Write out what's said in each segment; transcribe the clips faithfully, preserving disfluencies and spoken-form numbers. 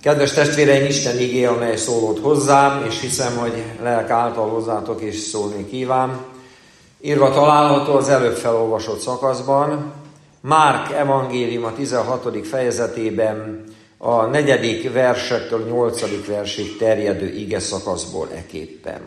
Kedves testvéreim, Isten igéje, amely szólott hozzám, és hiszem, hogy lelk által hozzátok is szólni kíván. Írva található az előbb felolvasott szakaszban, Márk evangélium a tizenhatodik fejezetében a negyedik versektől nyolcadik versig terjedő ige szakaszból eképpen.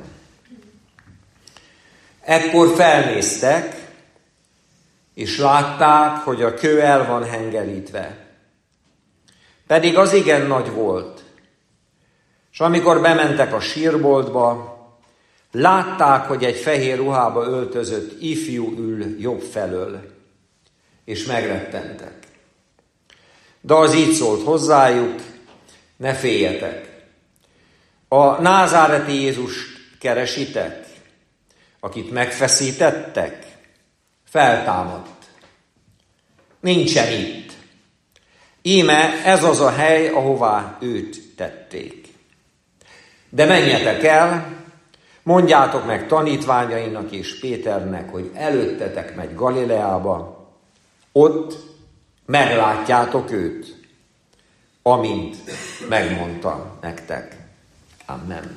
Ekkor felnéztek, és látták, hogy a kő el van hengerítve. Pedig az igen nagy volt. És amikor bementek a sírboltba, látták, hogy egy fehér ruhába öltözött ifjú ül jobb felől, és megrettentek. De az így szólt hozzájuk, ne féljetek. A názáreti Jézust keresitek, akit megfeszítettek, feltámadt. Nincsen itt. Íme ez az a hely, ahová őt tették. De menjetek el, mondjátok meg tanítványainak és Péternek, hogy előttetek megy Galileába, ott meglátjátok őt, amint megmondta nektek. Amen.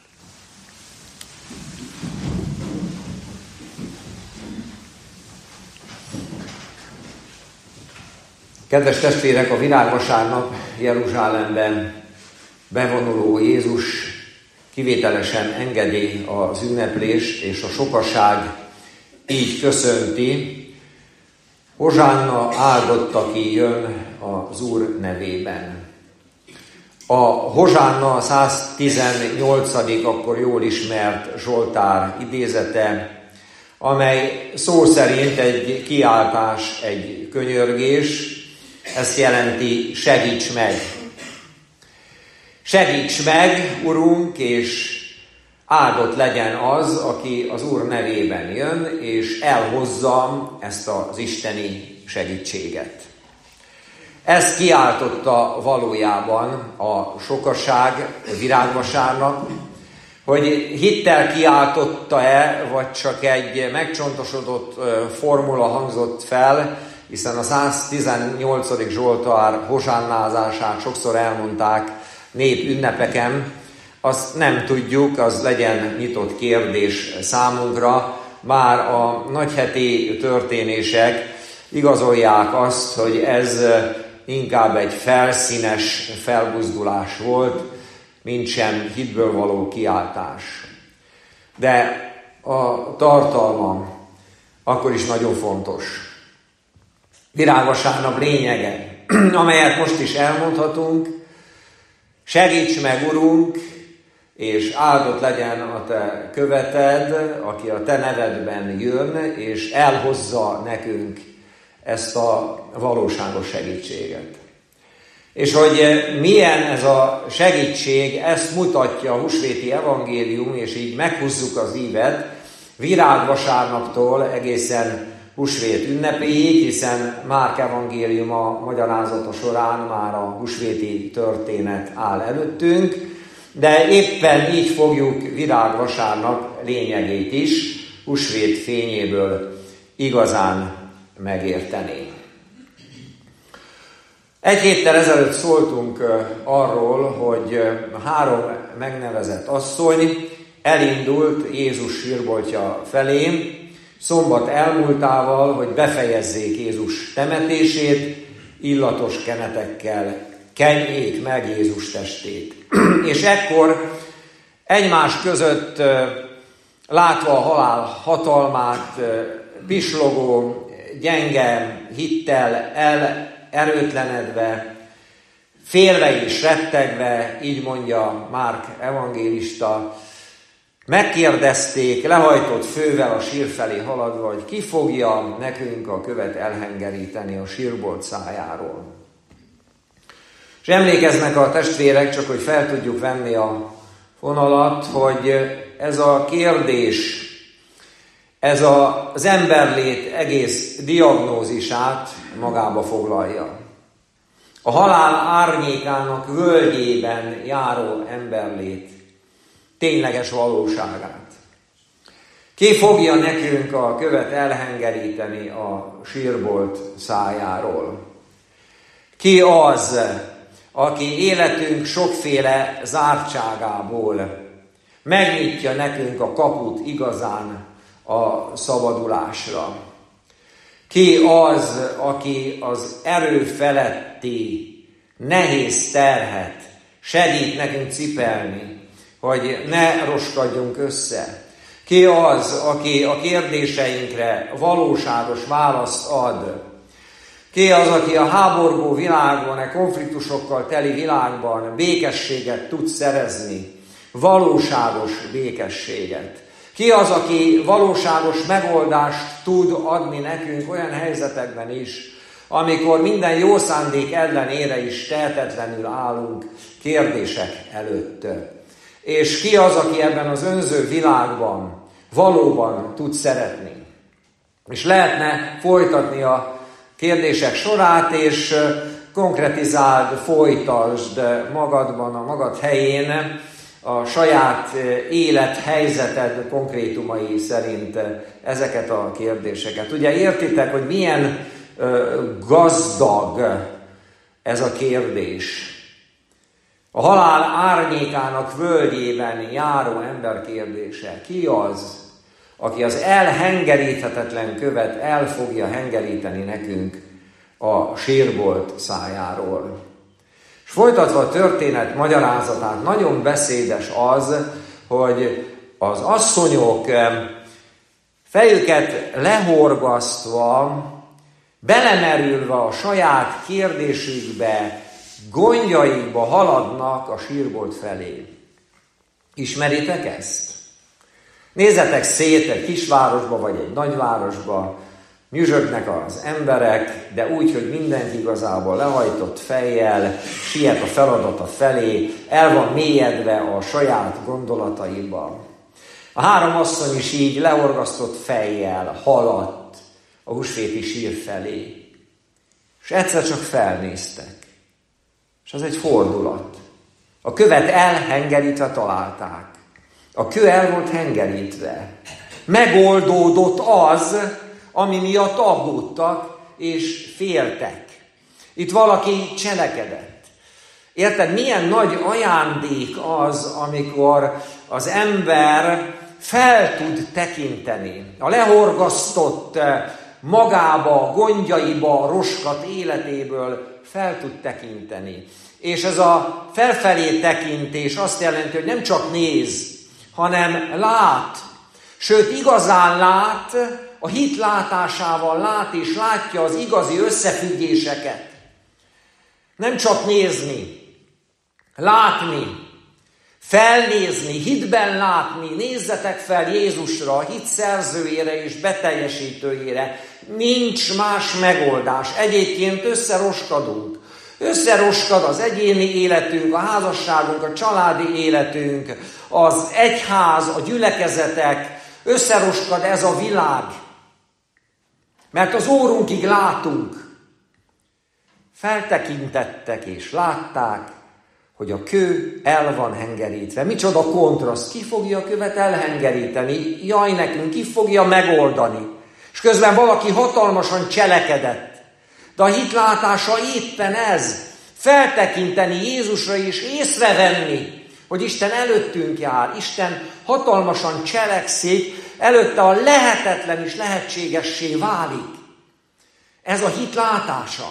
Kedves testvérek, a virágvasárnap Jeruzsálemben bevonuló Jézus kivételesen engedi az ünneplést, és a sokaság így köszönti: Hozsánna, áldott, aki jön az Úr nevében. A Hozsánna a száztizennyolcadik akkor jól ismert Zsoltár idézete, amely szó szerint egy kiáltás, egy könyörgés. Ezt jelenti: segíts meg! Segíts meg, Urunk, és áldott legyen az, aki az Úr nevében jön, és elhozza ezt az isteni segítséget. Ezt kiáltotta valójában a sokaság virágvasárnap, hogy hittel kiáltotta-e, vagy csak egy megcsontosodott formula hangzott fel, hiszen a száztizennyolcadik Zsoltár hozsánnázását sokszor elmondták nép ünnepeken, azt nem tudjuk, az legyen nyitott kérdés számunkra. Már a nagyheti történések igazolják azt, hogy ez inkább egy felszínes felbuzdulás volt, mint sem hitből való kiáltás. De a tartalma akkor is nagyon fontos. Virágvasárnap lényege, amelyet most is elmondhatunk: segíts meg, Urunk, és áldott legyen a te követed, aki a te nevedben jön, és elhozza nekünk ezt a valóságos segítséget. És hogy milyen ez a segítség, ezt mutatja a húsvéti evangélium, és így meghúzzuk az ívet virágvasárnaptól egészen húsvét ünnepéig, hiszen Márk evangéliuma magyarázata során már a húsvéti történet áll előttünk, de éppen így fogjuk virágvasárnap lényegét is húsvét fényéből igazán megérteni. Egy héttel ezelőtt szóltunk arról, hogy a három megnevezett asszony elindult Jézus sírboltja felé, szombat elmúltával, hogy befejezzék Jézus temetését, illatos kenetekkel kenjék meg Jézus testét. És ekkor egymás között, látva a halál hatalmát, pislogó, gyenge hittel el erőtlenedve, félve és rettegve, így mondja Márk evangélista, megkérdezték, lehajtott fővel a sír felé haladva, hogy ki fogja nekünk a követ elhengeríteni a sírbolt szájáról. És emlékeznek a testvérek, csak hogy fel tudjuk venni a fonalat, hogy ez a kérdés, ez az emberlét egész diagnózisát magába foglalja. A halál árnyékának völgyében járó emberlét tényleges valóságát. Ki fogja nekünk a követ elhengeríteni a sírbolt szájáról? Ki az, aki életünk sokféle zártságából megnyitja nekünk a kaput igazán a szabadulásra. Ki az, aki az erő feletti nehéz terhet segít nekünk cipelni, hogy ne roskadjunk össze? Ki az, aki a kérdéseinkre valóságos választ ad? Ki az, aki a háborgó világban, a konfliktusokkal teli világban békességet tud szerezni? Valóságos békességet. Ki az, aki valóságos megoldást tud adni nekünk olyan helyzetekben is, amikor minden jó szándék ellenére is tehetetlenül állunk kérdések előtt. És ki az, aki ebben az önző világban valóban tud szeretni. És lehetne folytatni a kérdések sorát, és konkretizáld, folytasd magadban, a magad helyén a saját élethelyzeted konkrétumai szerint ezeket a kérdéseket. Ugye értitek, hogy milyen gazdag ez a kérdés. A halál árnyékának völgyében járó ember kérdése. Ki az, aki az elhengeríthetetlen követ el fogja hengeríteni nekünk a sírbolt szájáról? És folytatva a történet magyarázatát, nagyon beszédes az, hogy az asszonyok fejüket lehorgasztva, belemerülve a saját kérdésükbe, gondjaikba haladnak a sírbolt felé. Ismeritek ezt? Nézzetek szét egy kisvárosba vagy egy nagyvárosba, nyüzsögnek az emberek, de úgy, hogy mindenki igazából lehajtott fejjel, siet a feladata felé, el van mélyedve a saját gondolataiba. A három asszony is így leorgasztott fejjel haladt a húsvéti sír felé. És egyszer csak felnéztek. És ez egy fordulat. A követ elhengerítve találták. A kő el volt hengerítve. Megoldódott az, ami miatt aggódtak és féltek. Itt valaki cselekedett. Érted, milyen nagy ajándék az, amikor az ember fel tud tekinteni. A lehorgasztott magába, gondjaiba, roskat életéből fel tud tekinteni. És ez a felfelé tekintés azt jelenti, hogy nem csak néz, hanem lát. Sőt, igazán lát, a hit látásával lát, és látja az igazi összefüggéseket. Nem csak nézni, látni, felnézni, hitben látni. Nézzetek fel Jézusra, a hit szerzőjére és beteljesítőjére. Nincs más megoldás. Egyébként összeroskadunk. Összeroskad az egyéni életünk, a házasságunk, a családi életünk, az egyház, a gyülekezetek. Összeroskad ez a világ. Mert az órunkig látunk. Feltekintettek és látták, hogy a kő el van hengerítve. Micsoda kontraszt. Ki fogja a követ elhengeríteni? Jaj nekünk, ki fogja megoldani? És közben valaki hatalmasan cselekedett. De a hitlátása éppen ez. Feltekinteni Jézusra és észrevenni, hogy Isten előttünk jár. Isten hatalmasan cselekszik, előtte a lehetetlen is lehetségessé válik. Ez a hitlátása.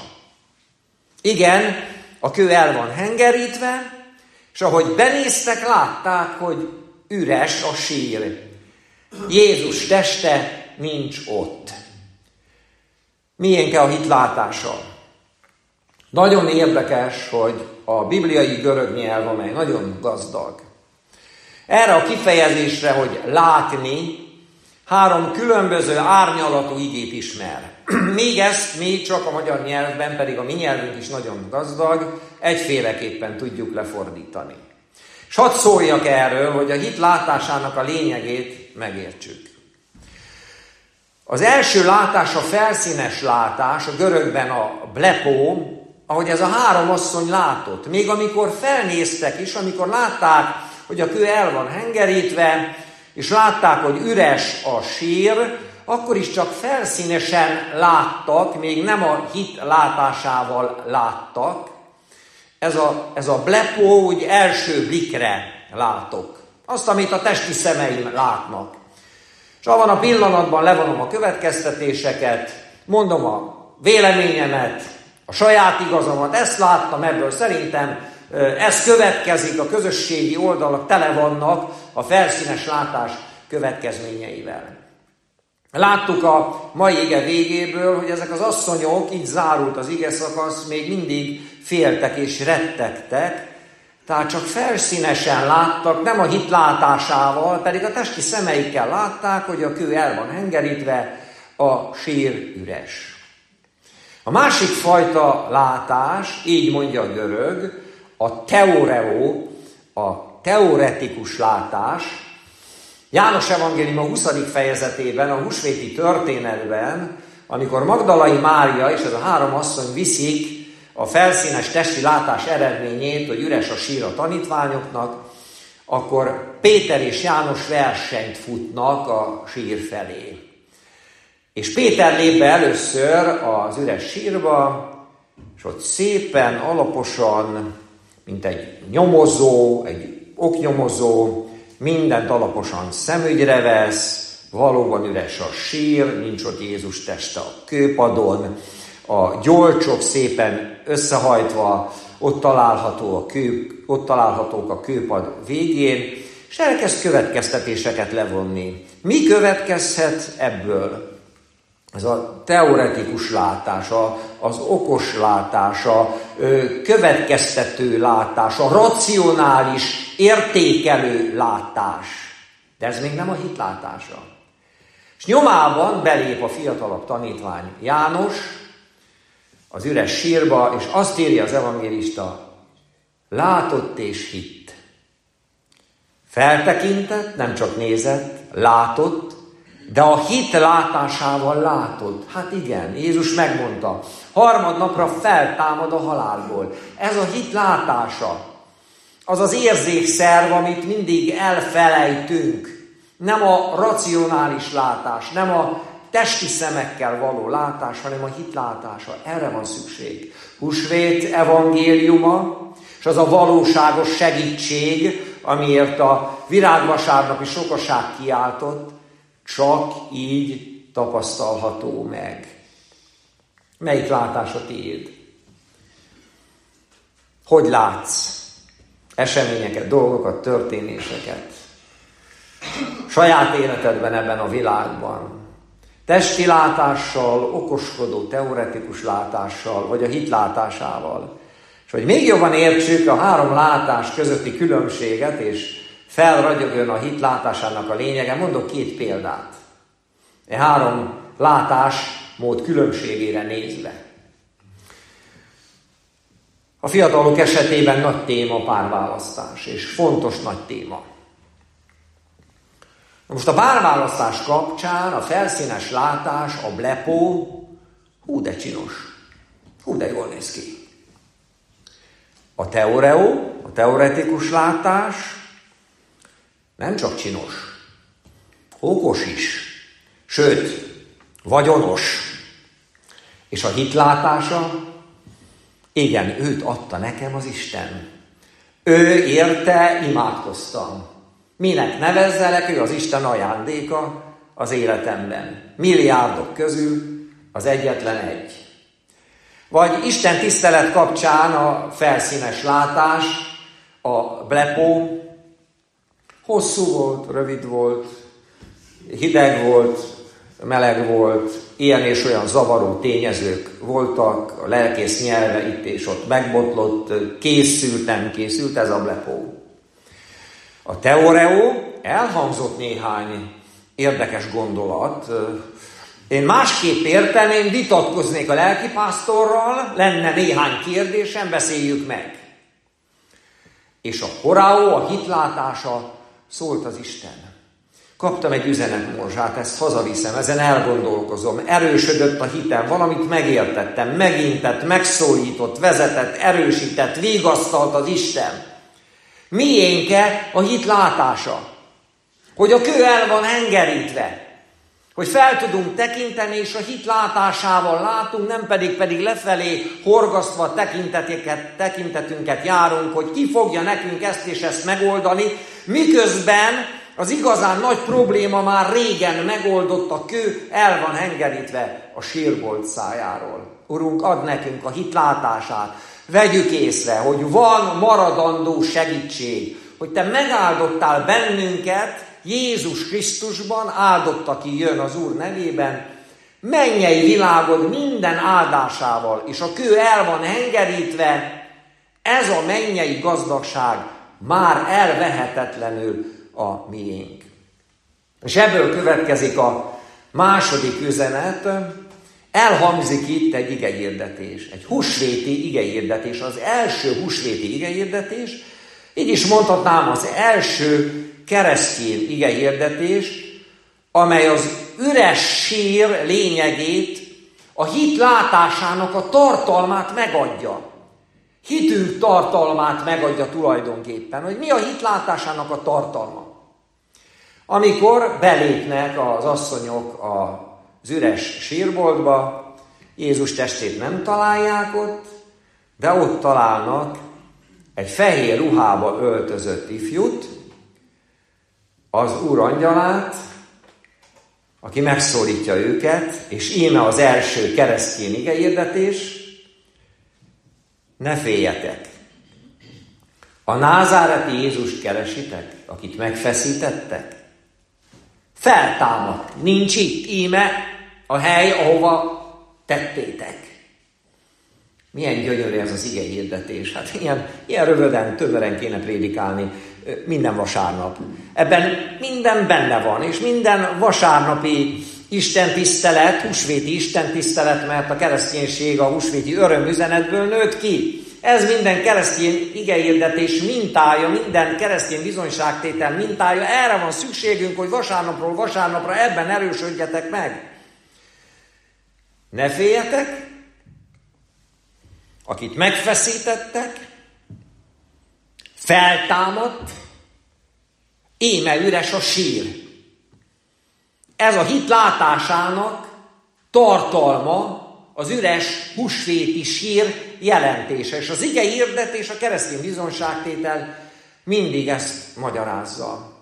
Igen, a kő el van hengerítve, és ahogy benéztek, látták, hogy üres a sír. Jézus teste nincs ott. Milyen kell a hitlátása? Nagyon érdekes, hogy a bibliai görög nyelv, amely nagyon gazdag. Erre a kifejezésre, hogy látni, három különböző árnyalatú igét ismer. Még ezt mi csak a magyar nyelvben, pedig a mi nyelvünk is nagyon gazdag, egyféleképpen tudjuk lefordítani. És hadd szóljak erről, hogy a hit látásának a lényegét megértsük. Az első látás a felszínes látás, a görögben a blepó, ahogy ez a három asszony látott. Még amikor felnéztek is, amikor látták, hogy a kő el van hengerítve, és látták, hogy üres a sír, akkor is csak felszínesen láttak, még nem a hit látásával láttak, ez a, ez a blepó úgy első blikre látok. Azt, amit a testi szemeim látnak. És abban a pillanatban levonom a következtetéseket, mondom a véleményemet, a saját igazomat, ezt láttam ebből, szerintem ez következik, a közösségi oldalak tele vannak a felszínes látás következményeivel. Láttuk a mai ige végéből, hogy ezek az asszonyok, így zárult az ige szakasz, még mindig féltek és rettegtek, tehát csak felszínesen láttak, nem a hit látásával, pedig a testi szemeikkel látták, hogy a kő el van hengerítve, a sír üres. A másik fajta látás, így mondja a görög, a teoreo, a teoretikus látás. János evangélium a huszadik fejezetében, a húsvéti történetben, amikor Magdalai Mária és ez a három asszony viszik a felszínes testi látás eredményét, hogy üres a sír a tanítványoknak, akkor Péter és János versenyt futnak a sír felé. És Péter lép be először az üres sírba, és ott szépen, alaposan, mint egy nyomozó, egy oknyomozó, mindent alaposan szemügyre vesz, valóban üres a sír, nincs ott Jézus teste a kőpadon, a gyolcsok szépen összehajtva, ott, található a kő, ott találhatók a kőpad végén, és elkezd következtetéseket levonni. Mi következhet ebből? Ez a teoretikus látás, az okos látás, a következtető látás, a racionális, értékelő látás. De ez még nem a hit látása. És nyomában belép a fiatalabb tanítvány János az üres sírba, és azt írja az evangélista, látott és hitt. Feltekintett, nem csak nézett, látott, de a hit látásával látod. Hát igen, Jézus megmondta, harmadnapra feltámad a halálból. Ez a hit látása. Az az érzékszerv, amit mindig elfelejtünk. Nem a racionális látás, nem a testi szemekkel való látás, hanem a hit látása. Erre van szükség. Húsvét evangéliuma, és az a valóságos segítség, amiért a virágvasárnapi sokaság kiáltott, csak így tapasztalható meg. Melyik látás a tiéd? Hogy látsz eseményeket, dolgokat, történéseket? Saját életedben, ebben a világban. Testi látással, okoskodó, teoretikus látással, vagy a hit látásával. És hogy még jobban értsük a három látás közötti különbséget, és felragyogjon a hit látásának a lényege, mondok két példát. E három látásmód különbségére nézve. A fiatalok esetében nagy téma a párválasztás, és fontos nagy téma. Most a párválasztás kapcsán a felszínes látás, a blepó, hú de csinos, hú de jól néz ki. A teoreo, a teoretikus látás nem csak csinos, okos is, sőt, vagyonos. És a hitlátása, igen, őt adta nekem az Isten. Ő érte imádkoztam. Minek nevezzelek, ő az Isten ajándéka az életemben. Milliárdok közül az egyetlen egy. Vagy Isten tisztelet kapcsán a felszínes látás, a blepó, hosszú volt, rövid volt, hideg volt, meleg volt, ilyen és olyan zavaró tényezők voltak, a lelkész nyelve itt és ott megbotlott, készült, nem készült, ez a blepó. A teoreo, elhangzott néhány érdekes gondolat. Én másképp érteném, vitatkoznék a lelkipásztorral, lenne néhány kérdésem, beszéljük meg. És a horao, a hitlátása szólt az Isten. Kaptam egy üzenetmorzsát, ezt hazaviszem, ezen elgondolkozom, erősödött a hitem, valamit megértettem, megintett, megszólított, vezetett, erősített, vigasztalt az Isten. Miénke a hit látása? Hogy a kő el van hengerítve. Hogy fel tudunk tekinteni, és a hit látásával látunk, nem pedig pedig lefelé horgasztva tekintetünket, tekintetünket járunk, hogy ki fogja nekünk ezt és ezt megoldani, miközben az igazán nagy probléma már régen megoldott, a kő el van hengerítve a sírbolt szájáról. Urunk, add nekünk a hit látását, vegyük észre, hogy van maradandó segítség, hogy Te megáldottál bennünket, Jézus Krisztusban, áldott, aki jön az Úr nevében, mennyei világod minden áldásával, és a kő el van hengerítve, ez a mennyei gazdagság már elvehetetlenül a miénk. És ebből következik a második üzenet, elhangzik itt egy igehirdetés, egy húsvéti igehirdetés, az első húsvéti igehirdetés, így is mondhatnám az első keresztény igehirdetés, amely az üres sír lényegét, a hit látásának a tartalmát megadja. Hitünk tartalmát megadja tulajdonképpen, hogy mi a hit látásának a tartalma. Amikor belépnek az asszonyok az üres sírboltba, Jézus testét nem találják ott, de ott találnak egy fehér ruhába öltözött ifjút, az Úr angyalát, aki megszólítja őket, és íme az első keresztény igehirdetés, ne féljetek. A názáreti Jézust keresitek, akit megfeszítettek? Feltámadt, nincs itt, íme a hely, ahova tettétek. Milyen gyönyörű ez az igehirdetés. Hát ilyen, ilyen röviden, tömören kéne prédikálni minden vasárnap. Ebben minden benne van, és minden vasárnapi istentisztelet, húsvéti istentisztelet, mert a kereszténység a húsvéti örömüzenetből nőtt ki. Ez minden keresztény igehirdetés mintája, minden keresztény bizonyságtétel mintája. Erre van szükségünk, hogy vasárnapról vasárnapra ebben erősödjetek meg. Ne féljetek, akit megfeszítettek, feltámadt, íme üres a sír. Ez a hit látásának tartalma, az üres húsvéti sír jelentése. És az igehirdetés, a keresztény bizonyságtétel mindig ezt magyarázza.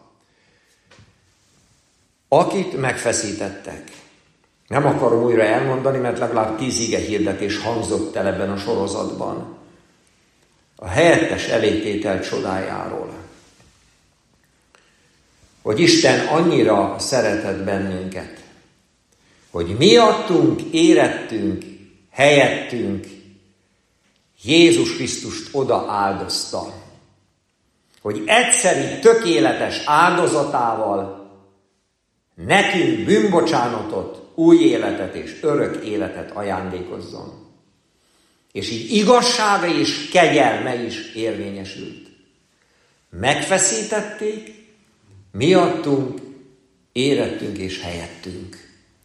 Akit megfeszítettek. Nem akarom újra elmondani, mert legalább tíz igehirdetés hangzott el ebben a sorozatban. A helyettes elégtétel csodájáról. Hogy Isten annyira szeretett bennünket, hogy miattunk érettünk, helyettünk Jézus Krisztust oda áldozta. Hogy egyszeri, tökéletes áldozatával nekünk bűnbocsánatot, új életet és örök életet ajándékozzon. És így igazsága és kegyelme is érvényesült. Megfeszítették, miattunk, érettünk és helyettünk.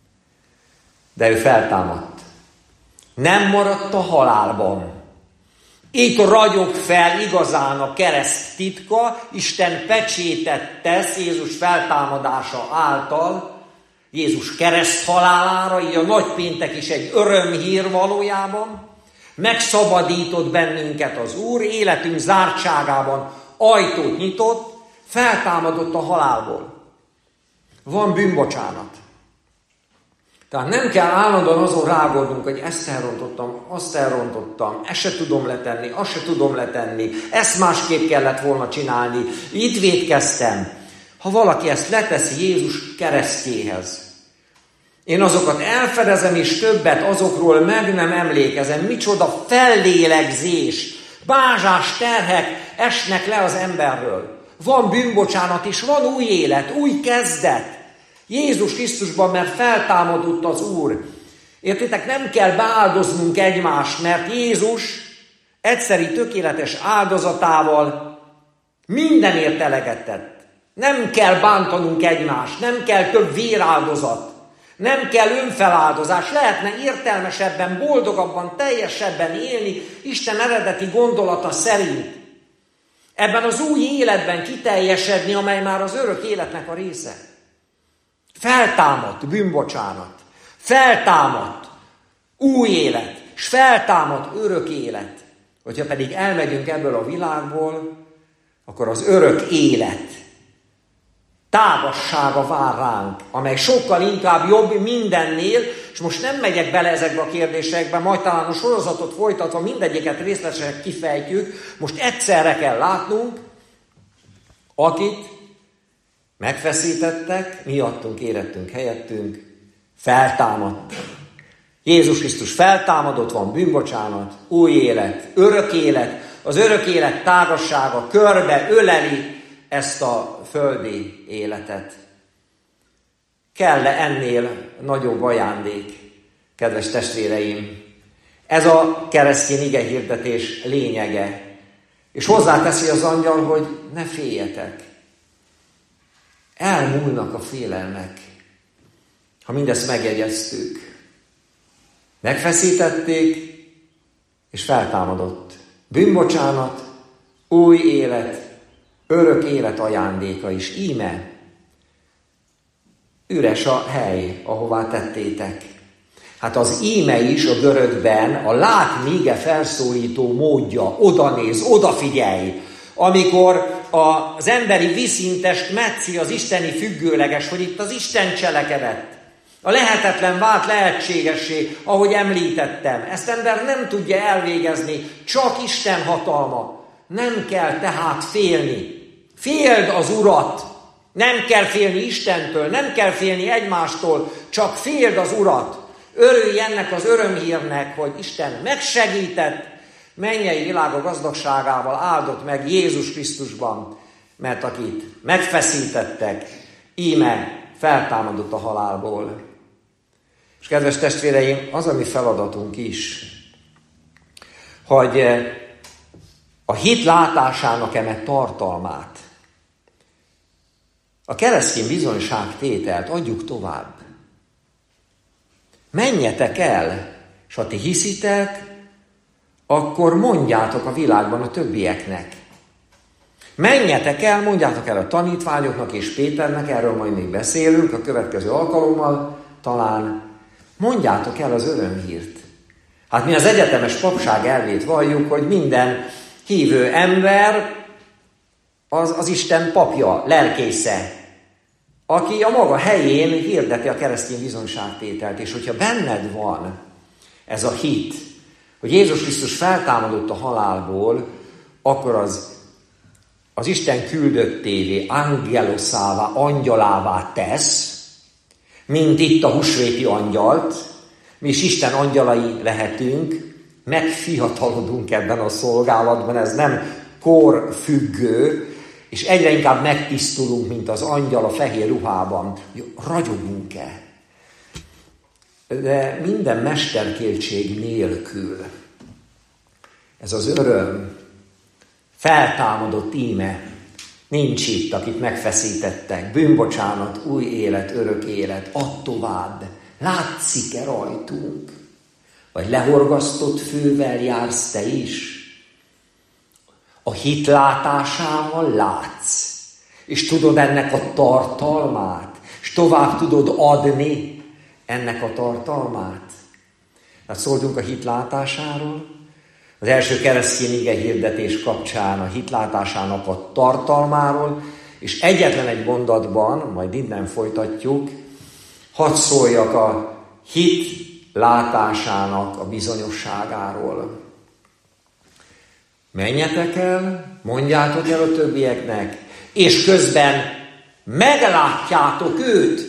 De ő feltámadt. Nem maradt a halálban. Itt ragyog fel igazán a kereszt titka, Isten pecsétet tesz Jézus feltámadása által, Jézus kereszt halálára, így a nagypéntek is egy örömhír valójában. Megszabadított bennünket az Úr, életünk zártságában ajtót nyitott, feltámadott a halálból. Van bűnbocsánat. Tehát nem kell állandóan azon rágódnunk, hogy ezt elrontottam, azt elrontottam, ezt se tudom letenni, azt se tudom letenni, ezt másképp kellett volna csinálni, itt vétkeztem. Ha valaki ezt leteszi Jézus keresztjéhez, én azokat elfedezem, és többet azokról meg nem emlékezem. Micsoda fellélegzés, bázsás terhek esnek le az emberről. Van bűnbocsánat, és van új élet, új kezdet. Jézus Krisztusban, mert feltámadott az Úr. Értitek, nem kell beáldoznunk egymást, mert Jézus egyszeri tökéletes áldozatával mindenért eleget tett. Nem kell bántanunk egymást, nem kell több véráldozat, nem kell önfeláldozás, lehetne értelmesebben, boldogabban, teljesebben élni Isten eredeti gondolata szerint. Ebben az új életben kiteljesedni, amely már az örök életnek a része. Feltámadt bűnbocsánat, feltámadt új élet, és feltámadt örök élet. Hogyha pedig elmegyünk ebből a világból, akkor az örök élet tágassága vár ránk, amely sokkal inkább jobb mindennél, és most nem megyek bele ezekbe a kérdésekbe, majd talán a sorozatot folytatva mindegyiket részletesen kifejtjük, most egyszerre kell látnunk, akit megfeszítettek, miattunk érettünk, helyettünk, feltámadt. Jézus Krisztus feltámadott, van bűnbocsánat, új élet, örök élet, az örök élet tágassága körbe öleli ezt a földi életet. Kell-e ennél nagyobb ajándék, kedves testvéreim? Ez a keresztény igehirdetés lényege. És hozzáteszi az angyal, hogy ne féljetek. Elmúlnak a félelmek, ha mindezt megjegyeztük. Megfeszítették, és feltámadott. Bűnbocsánat, új élet, örök élet ajándéka is. Íme, üres a hely, ahová tettétek. Hát az íme is a görögben a lát míge felszólító módja, odanéz, odafigyelj, amikor az emberi viszintest metszi az isteni függőleges, hogy itt az Isten cselekedett. A lehetetlen vált lehetségessé, ahogy említettem. Ezt ember nem tudja elvégezni, csak Isten hatalma. Nem kell tehát félni. Féld az Urat. Nem kell félni Istentől, nem kell félni egymástól, csak féld az Urat. Örülj ennek az örömhírnek, hogy Isten megsegített, mennyei világa gazdagságával áldott meg Jézus Krisztusban, mert akit megfeszítettek, íme feltámadott a halálból. És kedves testvéreim, az a mi feladatunk is, hogy a hit látásának eme tartalmát, a keresztény bizonyságtételt adjuk tovább. Menjetek el, és ha ti hiszitek, akkor mondjátok a világban a többieknek. Menjetek el, mondjátok el a tanítványoknak és Péternek, erről majd még beszélünk a következő alkalommal, talán mondjátok el az örömhírt. Hát mi az egyetemes papság elvét valljuk, hogy minden hívő ember az, az Isten papja, lelkésze, aki a maga helyén hirdeti a keresztény bizonyságtételt. És hogyha benned van ez a hit, hogy Jézus Krisztus feltámadott a halálból, akkor az, az Isten küldöttévé, angeloszává, angyalává tesz, mint itt a húsvéti angyalt. Mi is Isten angyalai lehetünk, megfiatalodunk ebben a szolgálatban, ez nem korfüggő, és egyre inkább megtisztulunk, mint az angyal a fehér ruhában. Ragyogunk-e? De minden mesterkéltség nélkül. Ez az öröm, feltámadott íme, nincs itt, akit megfeszítettek. Bűnbocsánat, új élet, örök élet, add tovább. Látszik-e rajtunk? Vagy lehorgasztott fővel jársz te is? A hit látásával látsz, és tudod ennek a tartalmát, és tovább tudod adni ennek a tartalmát. Hát szóltunk a hit látásáról, az első keresztény ige hirdetés kapcsán a hit látásának a tartalmáról, és egyetlen egy mondatban, majd innen folytatjuk, hadd szóljak a hit látásának a bizonyosságáról. Menjetek el, mondjátok el a többieknek, és közben meglátjátok őt,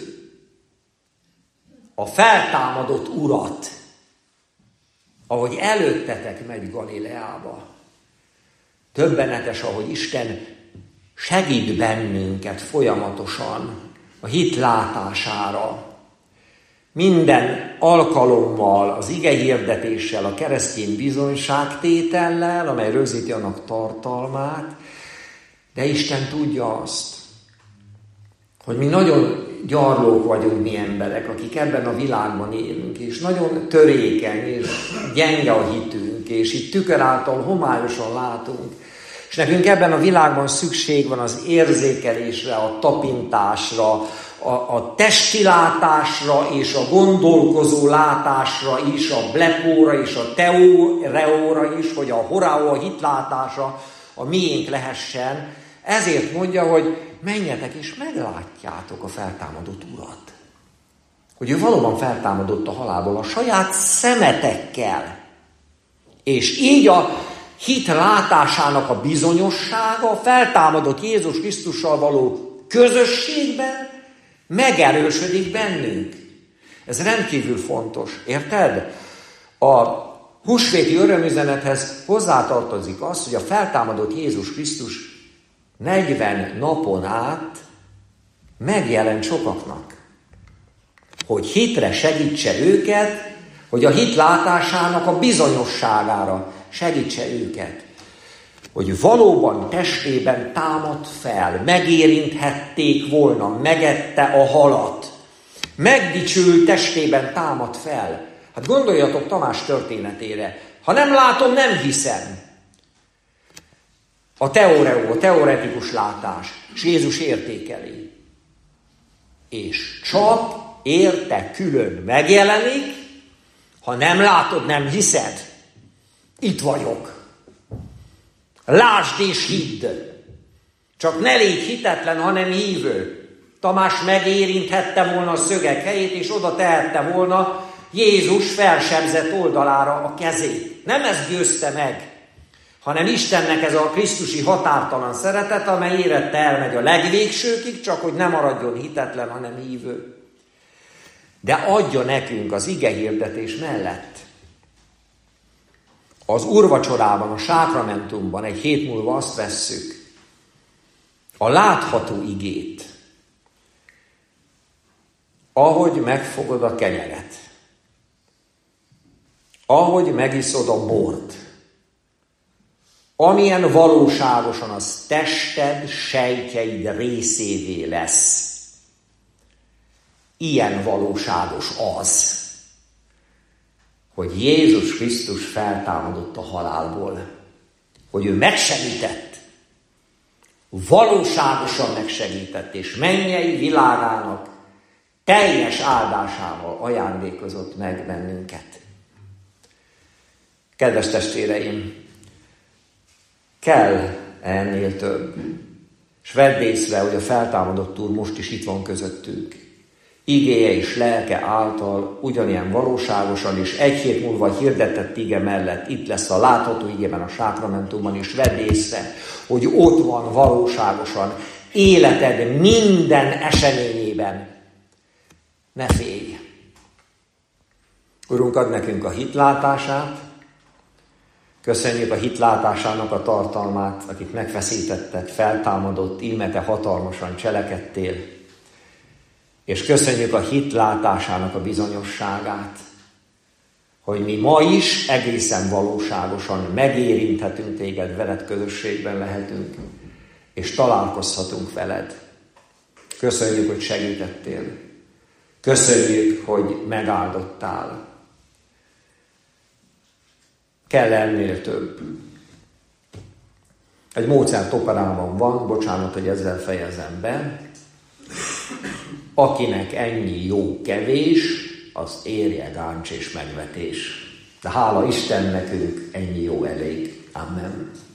a feltámadott Urat, ahogy előttetek megy Galileába. Döbbenetes, ahogy Isten segít bennünket folyamatosan a hit látására. Minden alkalommal, az igehirdetéssel, a keresztény bizonyságtétellel, amely rögzíti annak tartalmát, de Isten tudja azt, hogy mi nagyon gyarlók vagyunk mi emberek, akik ebben a világban élünk, és nagyon törékeny, és gyenge a hitünk, és itt tükör által homályosan látunk. És nekünk ebben a világban szükség van az érzékelésre, a tapintásra, a, a testi látásra és a gondolkozó látásra is, a blepóra és a teóreóra is, hogy a horáó, a hitlátása a miénk lehessen. Ezért mondja, hogy menjetek és meglátjátok a feltámadott Urat. Hogy ő valóban feltámadott a halálból a saját szemetekkel. És így a hit látásának a bizonyossága a feltámadott Jézus Krisztussal való közösségben megerősödik bennünk. Ez rendkívül fontos. Érted? A húsvéti örömüzenethez hozzátartozik az, hogy a feltámadott Jézus Krisztus negyven napon át megjelent sokaknak. Hogy hitre segítse őket, hogy a hit látásának a bizonyosságára segítse őket. Hogy valóban testében támadt fel, megérinthették volna, megette a halat. Megdicsült testében támadt fel. Hát gondoljatok Tamás történetére. Ha nem látom, nem hiszem. A teóreó, a teoretikus látás. És Jézus értékeli. És csak érte külön megjelenik, ha nem látod, nem hiszed. Itt vagyok. Lásd és hidd. Csak ne légy hitetlen, hanem hívő. Tamás megérinthette volna a szögek helyét, és oda tehette volna Jézus felsebzett oldalára a kezét. Nem ezt győzte meg, hanem Istennek ez a krisztusi határtalan szeretet, amely érette elmegy a legvégsőkig, csak hogy ne maradjon hitetlen, hanem hívő. De adja nekünk az igehirdetés mellett. Az úrvacsorában, a sákramentumban egy hét múlva azt vesszük, a látható igét, ahogy megfogod a kenyeret, ahogy megiszod a bort, amilyen valóságosan az tested, sejtjeid részévé lesz, ilyen valóságos az, hogy Jézus Krisztus feltámadott a halálból, hogy ő megsegített, valóságosan megsegített, és mennyei világának teljes áldásával ajándékozott meg bennünket. Kedves testvéreim, kell ennél több. És vedd észre, hogy a feltámadott Úr most is itt van közöttünk. Igéje és lelke által ugyanilyen valóságosan, és egy hét múlva hirdetett ige mellett itt lesz a látható igében, a sákramentumban, és vedd észre, hogy ott van valóságosan életed minden eseményében. Ne félj! Urunk, add nekünk a hitlátását, köszönjük a hitlátásának a tartalmát, akit megfeszítetted, feltámadott, íme te hatalmasan cselekedtél, és köszönjük a hitlátásának a bizonyosságát, hogy mi ma is egészen valóságosan megérinthetünk téged, veled közösségben lehetünk, és találkozhatunk veled. Köszönjük, hogy segítettél. Köszönjük, hogy megáldottál. Kell ennél több. Egy Mozart operában van, bocsánat, hogy ezzel fejezem be, akinek ennyi jó kevés, az érje gáncs és megvetés. De hála Istennek, ők ennyi jó elég. Amen.